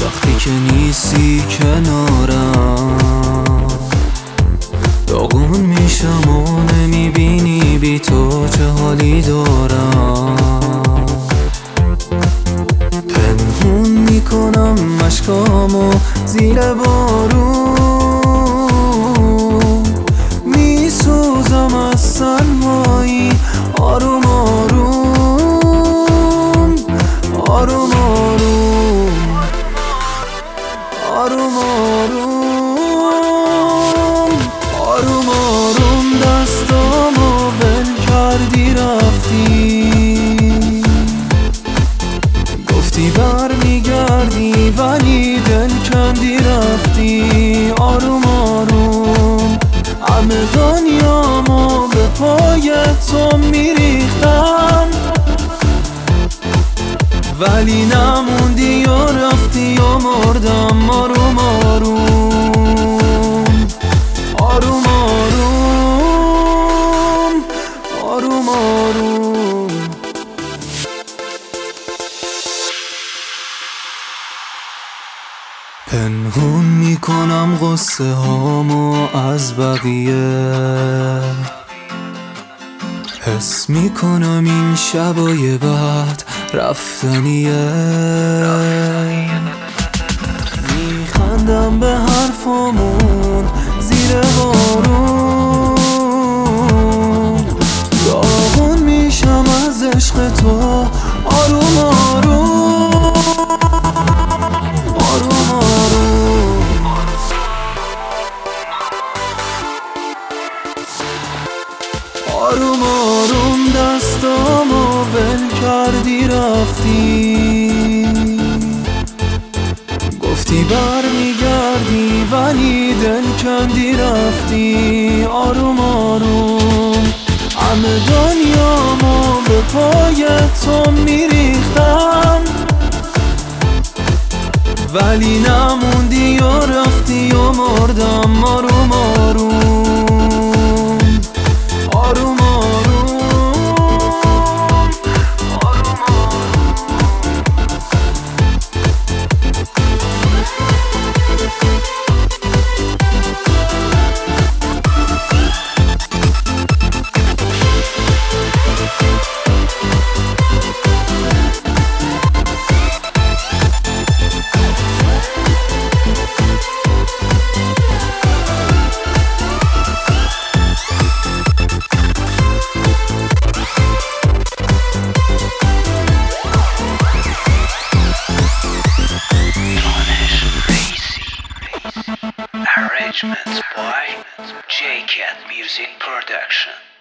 وقتی که نیستی کنارم داغون میشم و نمیبینی بی تو چه حالی دارم. پنهون میکنم مشکامو زیر بارون، میسوزم از سرمایی آروم آروم آروم آروم آروم آروم دستامو ول کردی رفتی، گفتی بر میگردی ولی دل کندی رفتی. آروم آروم همه دنیامو به پای تو میریختم ولی نموندی و رفتی و مردم. آروم آروم آروم آروم آروم آروم. پنهون میکنم غصه هامو از بقیه، حس میکنم این شبای بعد رفتنیه. میخندم به حرفامون زیر بارون، داغون میشم از عشق تو. آروم آروم آروم آروم آروم دستامو ول کردی رفتی، گفتی بر میگردی ولی دل کندی رفتی. آروم آروم همه دنیامو به پای تو میریختم ولی نموندی و رفتی و مردم. آروم آروم آروم Arrangements by J-Cat Music Production.